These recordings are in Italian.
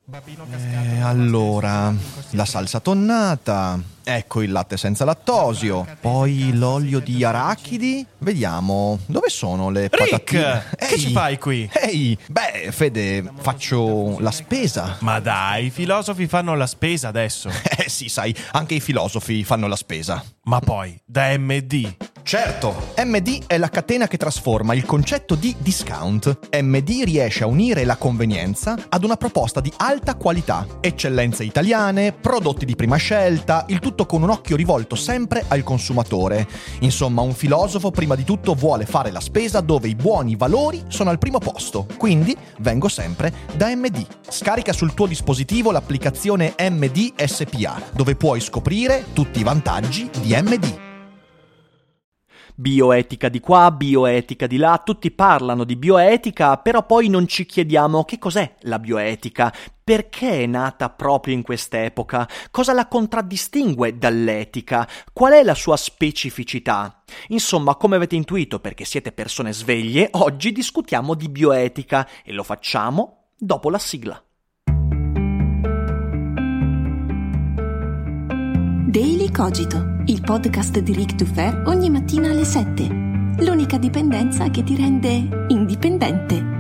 Allora, la salsa tonnata, ecco il latte senza lattosio, poi l'olio di arachidi. Vediamo, dove sono le patatine? Rick, che ci fai qui? Ehi, beh, Fede, faccio la spesa. Ma dai, i filosofi fanno la spesa adesso. Sì, sai, anche i filosofi fanno la spesa. Ma poi, da MD. Certo, MD è la catena che trasforma il concetto di discount. MD riesce a unire la convenienza ad una proposta di alta qualità, eccellenze italiane, prodotti di prima scelta, il tutto con un occhio rivolto sempre al consumatore. Insomma, un filosofo prima di tutto vuole fare la spesa dove i buoni valori sono al primo posto. Quindi vengo sempre da MD. Scarica sul tuo dispositivo l'applicazione MD SPA, dove puoi scoprire tutti i vantaggi di MD. Bioetica di qua, bioetica di là, tutti parlano di bioetica, però poi non ci chiediamo che cos'è la bioetica, perché è nata proprio in quest'epoca, cosa la contraddistingue dall'etica, qual è la sua specificità. Insomma, come avete intuito, perché siete persone sveglie, oggi discutiamo di bioetica e lo facciamo dopo la sigla. Daily Cogito, il podcast di Rick Dufer ogni mattina alle 7. L'unica dipendenza che ti rende indipendente.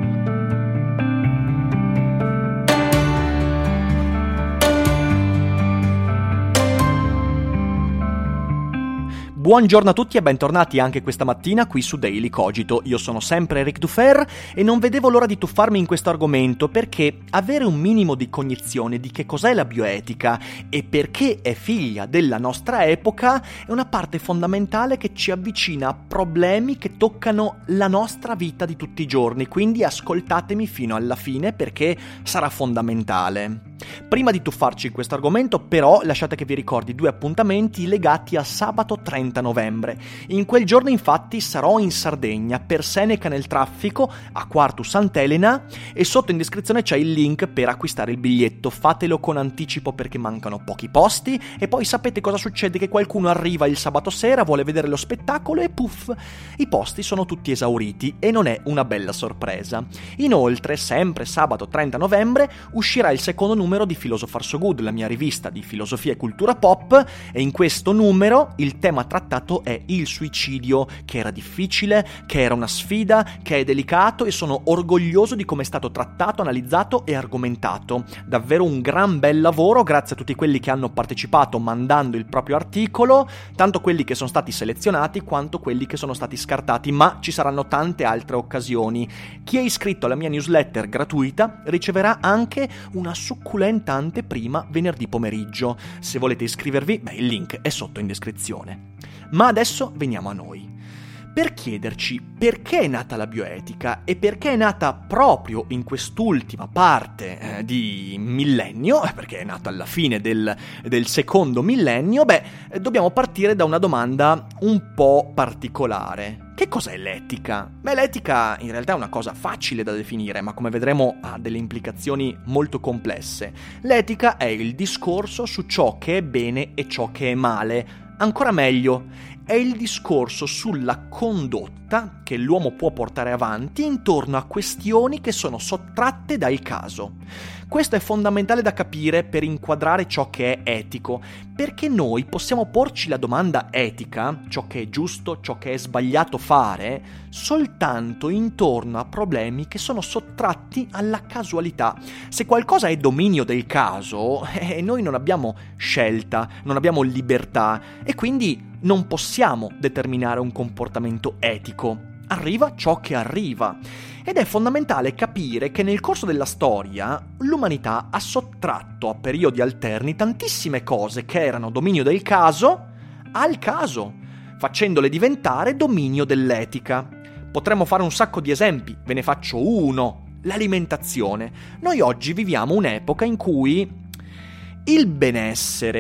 Buongiorno a tutti e bentornati anche questa mattina qui su Daily Cogito. Io sono sempre Rick Dufer e non vedevo l'ora di tuffarmi in questo argomento perché avere un minimo di cognizione di che cos'è la bioetica e perché è figlia della nostra epoca è una parte fondamentale che ci avvicina a problemi che toccano la nostra vita di tutti i giorni, quindi ascoltatemi fino alla fine perché sarà fondamentale. Prima di tuffarci in questo argomento, però, lasciate che vi ricordi 2 appuntamenti legati a sabato 30 novembre. In quel giorno, infatti, sarò in Sardegna, per Seneca nel traffico, a Quartu Sant'Elena, e sotto in descrizione c'è il link per acquistare il biglietto. Fatelo con anticipo perché mancano pochi posti, e poi sapete cosa succede? Che qualcuno arriva il sabato sera, vuole vedere lo spettacolo e puff, i posti sono tutti esauriti e non è una bella sorpresa. Inoltre, sempre sabato 30 novembre, uscirà il secondo numero di Philosopher So Good, la mia rivista di filosofia e cultura pop, e in questo numero il tema trattato è il suicidio, che era difficile, che era una sfida, che è delicato e sono orgoglioso di come è stato trattato, analizzato e argomentato. Davvero un gran bel lavoro, grazie a tutti quelli che hanno partecipato mandando il proprio articolo, tanto quelli che sono stati selezionati quanto quelli che sono stati scartati, ma ci saranno tante altre occasioni. Chi è iscritto alla mia newsletter gratuita riceverà anche una succulenta anteprima venerdì pomeriggio. Se volete iscrivervi, il link è sotto in descrizione. Ma adesso veniamo a noi. Per chiederci perché è nata la bioetica e perché è nata proprio in quest'ultima parte di millennio, perché è nata alla fine del secondo millennio, dobbiamo partire da una domanda un po' particolare. Che cos'è l'etica? L'etica in realtà è una cosa facile da definire, ma come vedremo ha delle implicazioni molto complesse. L'etica è il discorso su ciò che è bene e ciò che è male. Ancora meglio, è il discorso sulla condotta che l'uomo può portare avanti intorno a questioni che sono sottratte dal caso. Questo è fondamentale da capire per inquadrare ciò che è etico, perché noi possiamo porci la domanda etica, ciò che è giusto, ciò che è sbagliato fare, soltanto intorno a problemi che sono sottratti alla casualità. Se qualcosa è dominio del caso, noi non abbiamo scelta, non abbiamo libertà e quindi non possiamo determinare un comportamento etico. Arriva ciò che arriva. Ed è fondamentale capire che nel corso della storia l'umanità ha sottratto a periodi alterni tantissime cose che erano dominio del caso al caso, facendole diventare dominio dell'etica. Potremmo fare un sacco di esempi, ve ne faccio uno: l'alimentazione. Noi oggi viviamo un'epoca in cui il benessere,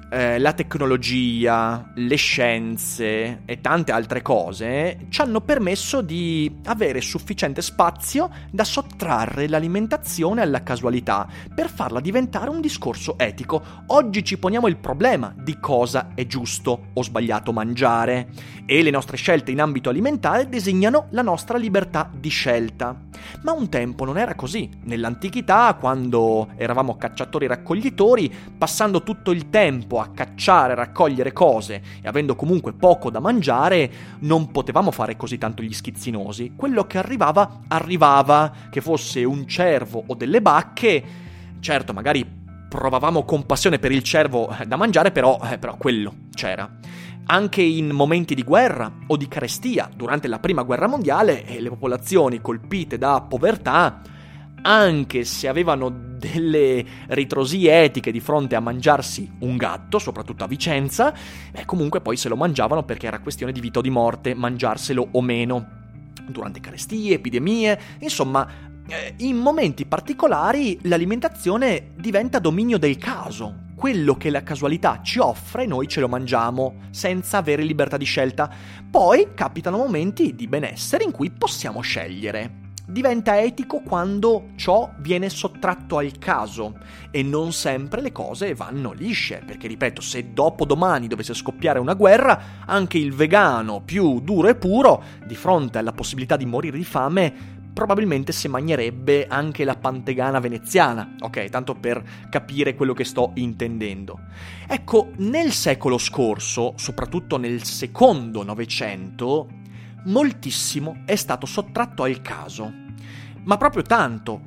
la tecnologia, le scienze e tante altre cose ci hanno permesso di avere sufficiente spazio da sottrarre l'alimentazione alla casualità per farla diventare un discorso etico. Oggi ci poniamo il problema di cosa è giusto o sbagliato mangiare e le nostre scelte in ambito alimentare designano la nostra libertà di scelta. Ma un tempo non era così. Nell'antichità, quando eravamo cacciatori-raccoglitori, passando tutto il tempo a cacciare, raccogliere cose e avendo comunque poco da mangiare, non potevamo fare così tanto gli schizzinosi. Quello che arrivava, che fosse un cervo o delle bacche. Certo, magari provavamo compassione per il cervo da mangiare, però quello c'era. Anche in momenti di guerra o di carestia, durante la prima guerra mondiale, le popolazioni colpite da povertà, anche se avevano delle ritrosie etiche di fronte a mangiarsi un gatto, soprattutto a Vicenza, comunque poi se lo mangiavano perché era questione di vita o di morte, mangiarselo o meno. Durante carestie, epidemie, insomma, in momenti particolari l'alimentazione diventa dominio del caso. Quello che la casualità ci offre, noi ce lo mangiamo, senza avere libertà di scelta. Poi capitano momenti di benessere in cui possiamo scegliere. Diventa etico quando ciò viene sottratto al caso e non sempre le cose vanno lisce, perché ripeto, se dopodomani dovesse scoppiare una guerra, anche il vegano più duro e puro, di fronte alla possibilità di morire di fame, probabilmente si mangerebbe anche la pantegana veneziana, ok? Tanto per capire quello che sto intendendo. Ecco, nel secolo scorso, soprattutto nel secondo Novecento, moltissimo è stato sottratto al caso, ma proprio tanto,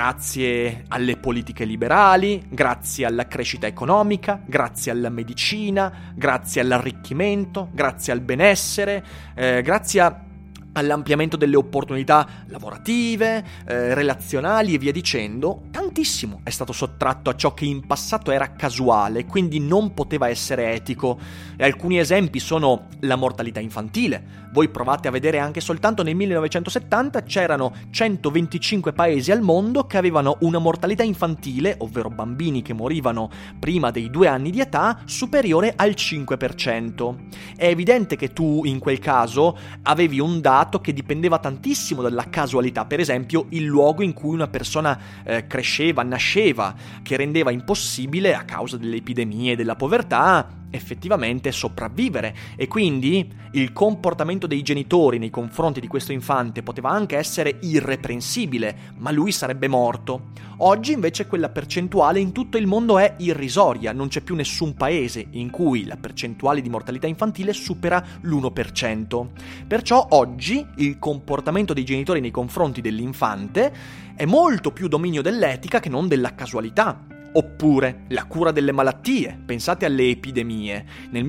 grazie alle politiche liberali, grazie alla crescita economica, grazie alla medicina, grazie all'arricchimento, grazie al benessere, grazie all'ampliamento delle opportunità lavorative, relazionali e via dicendo. Tantissimo è stato sottratto a ciò che in passato era casuale, quindi non poteva essere etico. E alcuni esempi sono la mortalità infantile. Voi provate a vedere anche soltanto nel 1970 c'erano 125 paesi al mondo che avevano una mortalità infantile, ovvero bambini che morivano prima dei 2 anni di età, superiore al 5%. È evidente che tu in quel caso avevi un dato che dipendeva tantissimo dalla casualità, per esempio il luogo in cui una persona cresceva, nasceva, che rendeva impossibile, a causa delle epidemie e della povertà, effettivamente sopravvivere, e quindi il comportamento dei genitori nei confronti di questo infante poteva anche essere irreprensibile, ma lui sarebbe morto. Oggi invece quella percentuale in tutto il mondo è irrisoria, non c'è più nessun paese in cui la percentuale di mortalità infantile supera l'1%. Perciò oggi il comportamento dei genitori nei confronti dell'infante è molto più dominio dell'etica che non della casualità. Oppure la cura delle malattie, pensate alle epidemie. Nel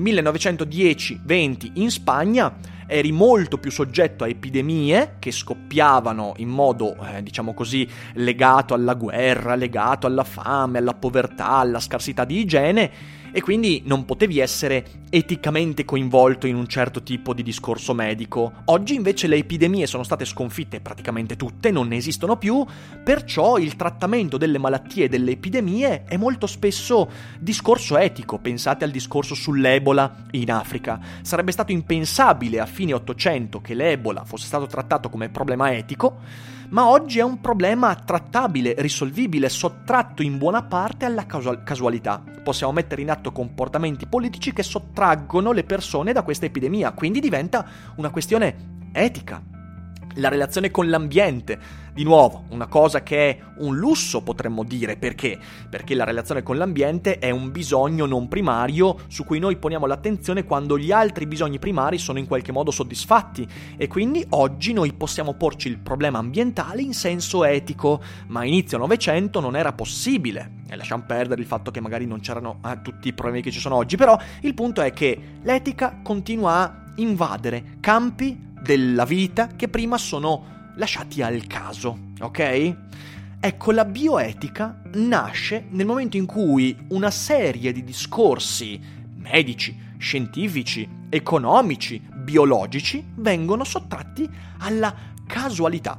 1910-20 in Spagna eri molto più soggetto a epidemie che scoppiavano in modo, diciamo così, legato alla guerra, legato alla fame, alla povertà, alla scarsità di igiene, e quindi non potevi essere eticamente coinvolto in un certo tipo di discorso medico. Oggi invece le epidemie sono state sconfitte praticamente tutte, non ne esistono più, perciò il trattamento delle malattie e delle epidemie è molto spesso discorso etico. Pensate al discorso sull'Ebola in Africa. Sarebbe stato impensabile a fine 800 che l'Ebola fosse stato trattato come problema etico, ma oggi è un problema trattabile, risolvibile, sottratto in buona parte alla casualità. Possiamo mettere in atto comportamenti politici che sottraggono le persone da questa epidemia, quindi diventa una questione etica. La relazione con l'ambiente, di nuovo, una cosa che è un lusso, potremmo dire. Perché? Perché la relazione con l'ambiente è un bisogno non primario su cui noi poniamo l'attenzione quando gli altri bisogni primari sono in qualche modo soddisfatti, e quindi oggi noi possiamo porci il problema ambientale in senso etico, ma a inizio Novecento non era possibile. E lasciamo perdere il fatto che magari non c'erano tutti i problemi che ci sono oggi, però il punto è che l'etica continua a invadere campi della vita che prima sono lasciati al caso, ok? Ecco, la bioetica nasce nel momento in cui una serie di discorsi medici, scientifici, economici, biologici vengono sottratti alla casualità.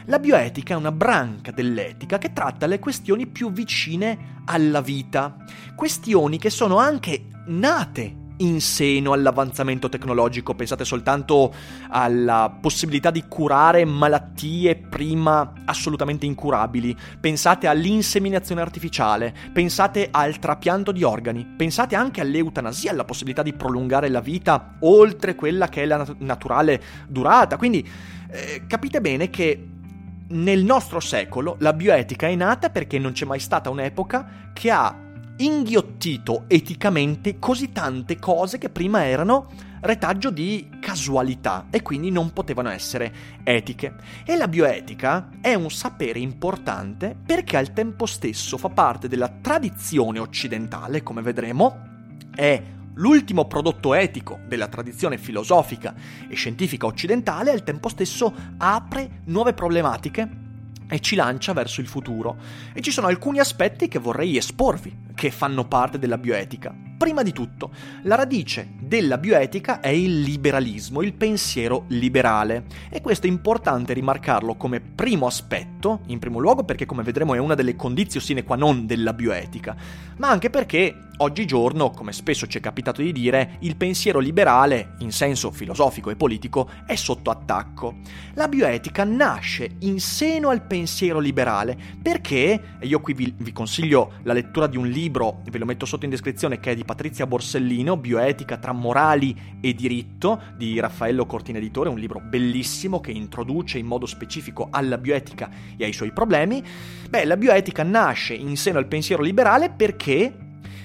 La bioetica è una branca dell'etica che tratta le questioni più vicine alla vita, questioni che sono anche nate in seno all'avanzamento tecnologico. Pensate soltanto alla possibilità di curare malattie prima assolutamente incurabili, pensate all'inseminazione artificiale, pensate al trapianto di organi, pensate anche all'eutanasia, alla possibilità di prolungare la vita oltre quella che è la naturale durata. Quindi capite bene che nel nostro secolo la bioetica è nata perché non c'è mai stata un'epoca che ha inghiottito eticamente così tante cose che prima erano retaggio di casualità e quindi non potevano essere etiche. E la bioetica è un sapere importante perché al tempo stesso fa parte della tradizione occidentale, come vedremo, è l'ultimo prodotto etico della tradizione filosofica e scientifica occidentale, e al tempo stesso apre nuove problematiche e ci lancia verso il futuro. E ci sono alcuni aspetti che vorrei esporvi, che fanno parte della bioetica. Prima di tutto, la radice della bioetica è il liberalismo, il pensiero liberale. E questo è importante rimarcarlo come primo aspetto, in primo luogo perché, come vedremo, è una delle conditio sine qua non della bioetica, ma anche perché oggigiorno, come spesso ci è capitato di dire, il pensiero liberale, in senso filosofico e politico, è sotto attacco. La bioetica nasce in seno al pensiero liberale perché, e io qui vi consiglio la lettura di un libro, ve lo metto sotto in descrizione, che è di Patrizia Borsellino, Bioetica tra morali e diritto, di Raffaello Cortina Editore, un libro bellissimo che introduce in modo specifico alla bioetica e ai suoi problemi. La bioetica nasce in seno al pensiero liberale perché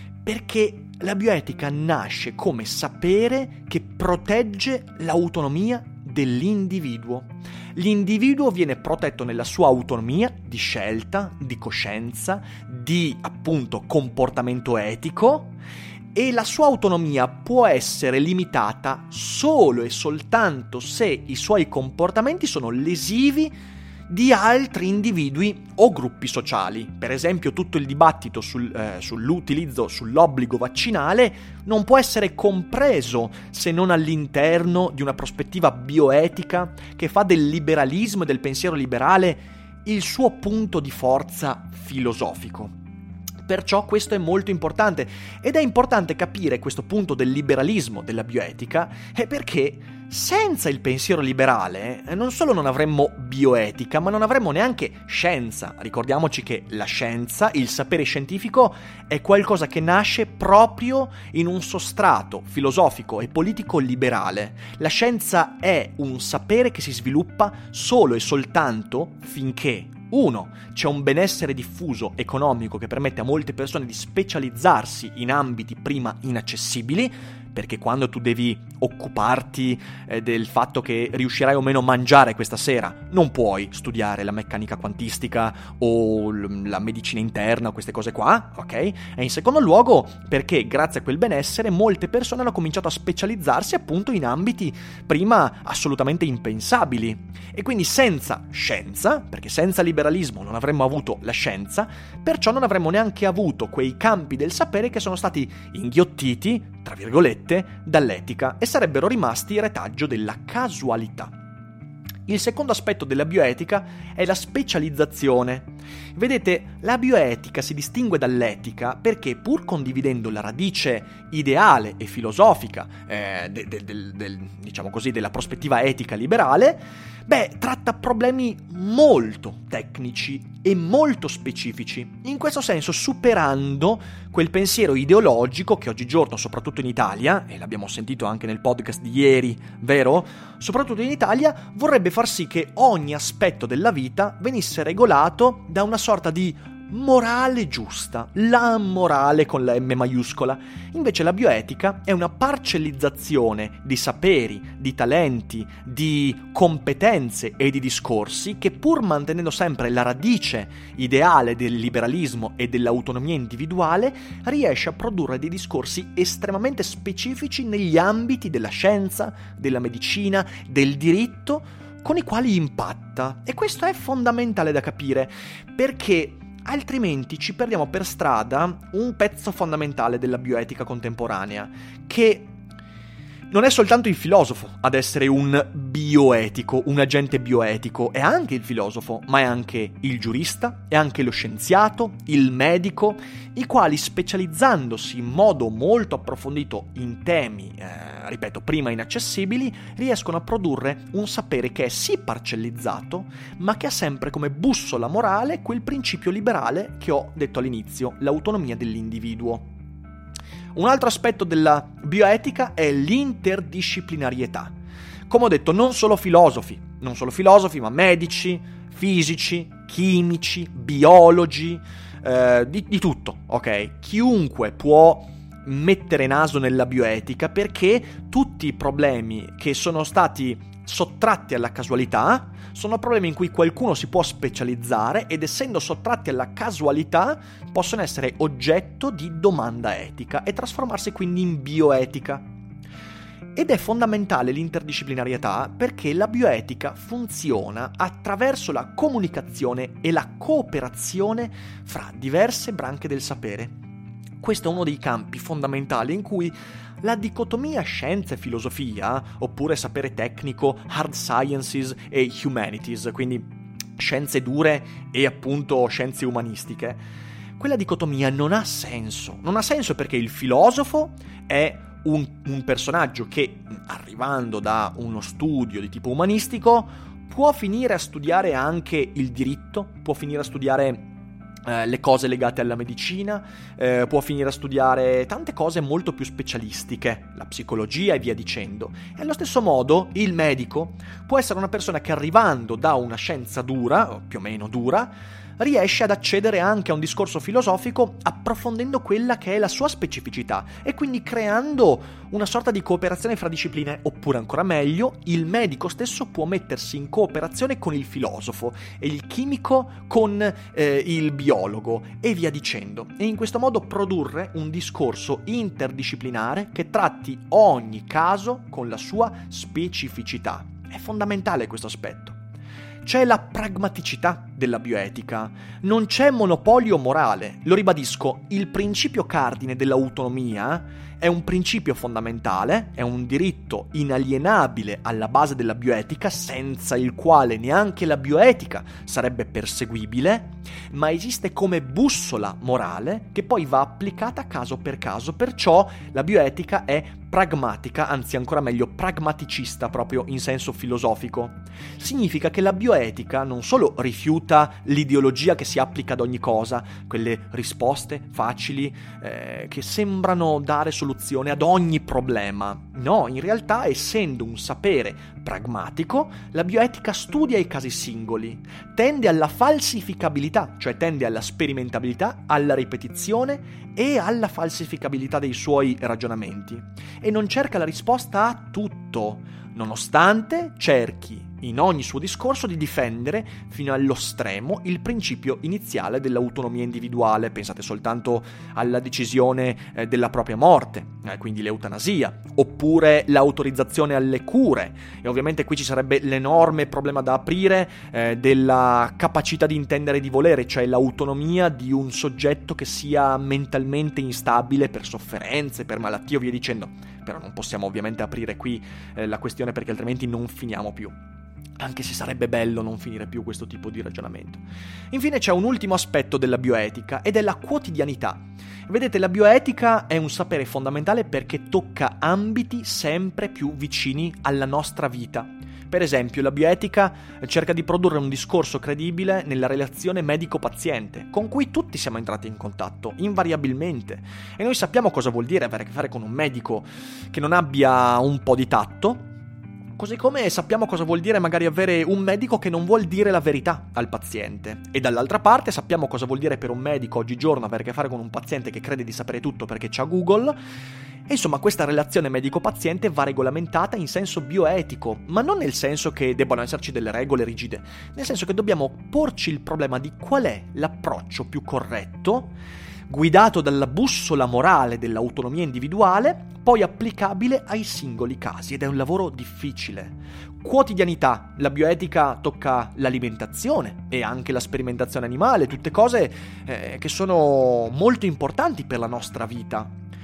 la bioetica nasce come sapere che protegge l'autonomia dell'individuo. L'individuo viene protetto nella sua autonomia di scelta, di coscienza, di appunto comportamento etico, e la sua autonomia può essere limitata solo e soltanto se i suoi comportamenti sono lesivi di altri individui o gruppi sociali. Per esempio, tutto il dibattito sull'obbligo vaccinale non può essere compreso se non all'interno di una prospettiva bioetica che fa del liberalismo e del pensiero liberale il suo punto di forza filosofico. Perciò questo è molto importante, ed è importante capire questo punto del liberalismo della bioetica, perché senza il pensiero liberale non solo non avremmo bioetica, ma non avremmo neanche scienza. Ricordiamoci che la scienza, il sapere scientifico, è qualcosa che nasce proprio in un sostrato filosofico e politico liberale. La scienza è un sapere che si sviluppa solo e soltanto finché 1. C'è un benessere diffuso economico che permette a molte persone di specializzarsi in ambiti prima inaccessibili, perché quando tu devi occuparti del fatto che riuscirai o meno a mangiare questa sera, non puoi studiare la meccanica quantistica o la medicina interna o queste cose qua, ok? E in secondo luogo perché grazie a quel benessere molte persone hanno cominciato a specializzarsi appunto in ambiti prima assolutamente impensabili. E quindi senza scienza, perché senza liberalismo non avremmo avuto la scienza, perciò non avremmo neanche avuto quei campi del sapere che sono stati inghiottiti, tra virgolette, dall'etica e sarebbero rimasti retaggio della casualità. Il secondo aspetto della bioetica è la specializzazione. Vedete, la bioetica si distingue dall'etica perché, pur condividendo la radice ideale e filosofica diciamo così, della prospettiva etica liberale, tratta problemi molto tecnici e molto specifici, in questo senso superando quel pensiero ideologico che oggigiorno, soprattutto in Italia, e l'abbiamo sentito anche nel podcast di ieri, vero? Soprattutto in Italia, vorrebbe far sì che ogni aspetto della vita venisse regolato da una sorta di morale giusta, la morale con la M maiuscola. Invece la bioetica è una parcellizzazione di saperi, di talenti, di competenze e di discorsi che, pur mantenendo sempre la radice ideale del liberalismo e dell'autonomia individuale, riesce a produrre dei discorsi estremamente specifici negli ambiti della scienza, della medicina, del diritto, con i quali impatta. E questo è fondamentale da capire, perché altrimenti ci perdiamo per strada un pezzo fondamentale della bioetica contemporanea, che Non è soltanto il filosofo ad essere un bioetico, un agente bioetico, è anche il filosofo, ma è anche il giurista, è anche lo scienziato, il medico, i quali specializzandosi in modo molto approfondito in temi, ripeto, prima inaccessibili, riescono a produrre un sapere che è sì parcellizzato, ma che ha sempre come bussola morale quel principio liberale che ho detto all'inizio, l'autonomia dell'individuo. Un altro aspetto della bioetica è l'interdisciplinarietà. Come ho detto, non solo filosofi, ma medici, fisici, chimici, biologi, di tutto, ok? Chiunque può mettere naso nella bioetica perché tutti i problemi che sono stati sottratti alla casualità sono problemi in cui qualcuno si può specializzare ed essendo sottratti alla casualità possono essere oggetto di domanda etica e trasformarsi quindi in bioetica. Ed è fondamentale l'interdisciplinarietà perché la bioetica funziona attraverso la comunicazione e la cooperazione fra diverse branche del sapere. Questo è uno dei campi fondamentali in cui la dicotomia scienza e filosofia, oppure sapere tecnico, hard sciences e humanities, quindi scienze dure e appunto scienze umanistiche, quella dicotomia non ha senso. Non ha senso perché il filosofo è un personaggio che, arrivando da uno studio di tipo umanistico, può finire a studiare anche il diritto, può finire a studiare le cose legate alla medicina, può finire a studiare tante cose molto più specialistiche, la psicologia e via dicendo. E allo stesso modo il medico può essere una persona che arrivando da una scienza dura, o più o meno dura, riesce ad accedere anche a un discorso filosofico approfondendo quella che è la sua specificità e quindi creando una sorta di cooperazione fra discipline, oppure ancora meglio, il medico stesso può mettersi in cooperazione con il filosofo e il chimico con il biologo e via dicendo, e in questo modo produrre un discorso interdisciplinare che tratti ogni caso con la sua specificità. È fondamentale questo aspetto. C'è la pragmaticità della bioetica, non c'è monopolio morale. Lo ribadisco, il principio cardine dell'autonomia è un principio fondamentale, è un diritto inalienabile alla base della bioetica, senza il quale neanche la bioetica sarebbe perseguibile, ma esiste come bussola morale che poi va applicata caso per caso, perciò la bioetica è pragmatica, anzi ancora meglio pragmaticista proprio in senso filosofico. Significa che la bioetica non solo rifiuta l'ideologia che si applica ad ogni cosa, quelle risposte facili che sembrano dare soluzione ad ogni problema. No, in realtà, essendo un sapere pragmatico, la bioetica studia i casi singoli, tende alla falsificabilità, cioè tende alla sperimentabilità, alla ripetizione e alla falsificabilità dei suoi ragionamenti, e non cerca la risposta a tutto, nonostante cerchi in ogni suo discorso di difendere fino allo stremo il principio iniziale dell'autonomia individuale. Pensate soltanto alla decisione della propria morte, quindi l'eutanasia, oppure l'autorizzazione alle cure, e ovviamente qui ci sarebbe l'enorme problema da aprire della capacità di intendere e di volere, cioè l'autonomia di un soggetto che sia mentalmente instabile per sofferenze, per malattie o via dicendo. Però non possiamo ovviamente aprire qui la questione perché altrimenti non finiamo più. Anche se sarebbe bello non finire più questo tipo di ragionamento. Infine c'è un ultimo aspetto della bioetica ed è la quotidianità. Vedete, la bioetica è un sapere fondamentale perché tocca ambiti sempre più vicini alla nostra vita. Per esempio, la bioetica cerca di produrre un discorso credibile nella relazione medico-paziente, con cui tutti siamo entrati in contatto, invariabilmente. E noi sappiamo cosa vuol dire avere a che fare con un medico che non abbia un po' di tatto, così come sappiamo cosa vuol dire magari avere un medico che non vuol dire la verità al paziente. E dall'altra parte sappiamo cosa vuol dire per un medico oggigiorno avere a che fare con un paziente che crede di sapere tutto perché c'ha Google. E insomma, questa relazione medico-paziente va regolamentata in senso bioetico, ma non nel senso che debbano esserci delle regole rigide, nel senso che dobbiamo porci il problema di qual è l'approccio più corretto, guidato dalla bussola morale dell'autonomia individuale, poi applicabile ai singoli casi, ed è un lavoro difficile. Quotidianità, la bioetica tocca l'alimentazione e anche la sperimentazione animale, tutte cose che sono molto importanti per la nostra vita.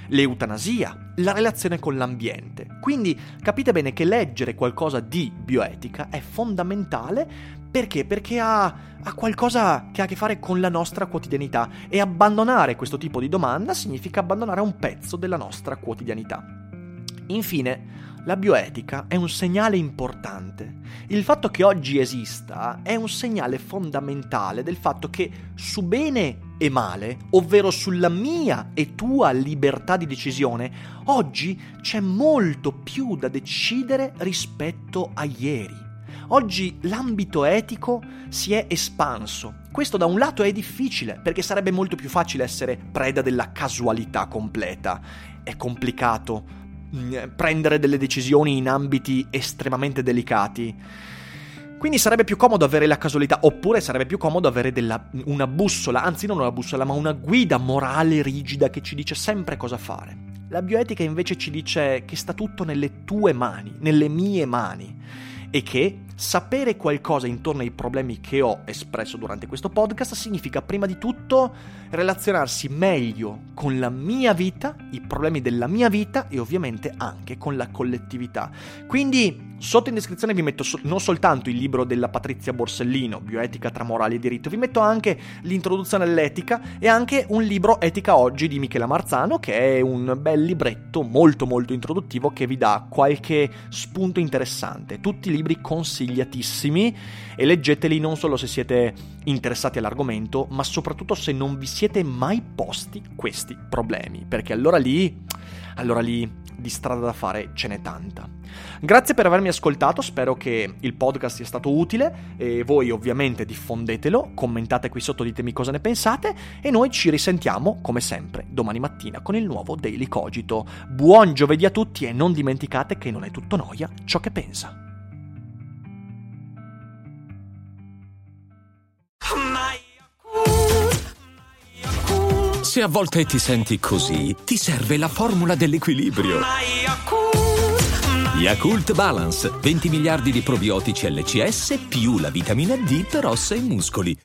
l'eutanasia, la relazione con l'ambiente. Quindi capite bene che leggere qualcosa di bioetica è fondamentale. Perché? Perché ha qualcosa che ha a che fare con la nostra quotidianità, e abbandonare questo tipo di domanda significa abbandonare un pezzo della nostra quotidianità. Infine, la bioetica è un segnale importante. Il fatto che oggi esista è un segnale fondamentale del fatto che su bene e male, ovvero sulla mia e tua libertà di decisione, oggi c'è molto più da decidere rispetto a ieri. Oggi l'ambito etico si è espanso. Questo da un lato è difficile, perché sarebbe molto più facile essere preda della casualità completa. È complicato prendere delle decisioni in ambiti estremamente delicati. Quindi sarebbe più comodo avere la casualità, oppure sarebbe più comodo avere una bussola, anzi non una bussola, ma una guida morale rigida che ci dice sempre cosa fare. La bioetica invece ci dice che sta tutto nelle tue mani, nelle mie mani, e che sapere qualcosa intorno ai problemi che ho espresso durante questo podcast significa prima di tutto relazionarsi meglio con la mia vita, i problemi della mia vita e ovviamente anche con la collettività. Quindi sotto in descrizione vi metto non soltanto il libro della Patrizia Borsellino, Bioetica tra morale e diritto, vi metto anche l'introduzione all'etica e anche un libro Etica Oggi di Michela Marzano, che è un bel libretto molto molto introduttivo che vi dà qualche spunto interessante. Tutti libri consigliatissimi, e leggeteli non solo se siete interessati all'argomento, ma soprattutto se non vi siete mai posti questi problemi, perché allora lì di strada da fare ce n'è tanta. Grazie per avermi ascoltato, spero che il podcast sia stato utile e voi ovviamente diffondetelo, commentate qui sotto, ditemi cosa ne pensate e noi ci risentiamo come sempre domani mattina con il nuovo Daily Cogito. Buon giovedì a tutti e non dimenticate che non è tutto noia ciò che pensa. Se a volte ti senti così, ti serve la formula dell'equilibrio. Yakult Balance, 20 miliardi di probiotici LCS più la vitamina D per ossa e muscoli.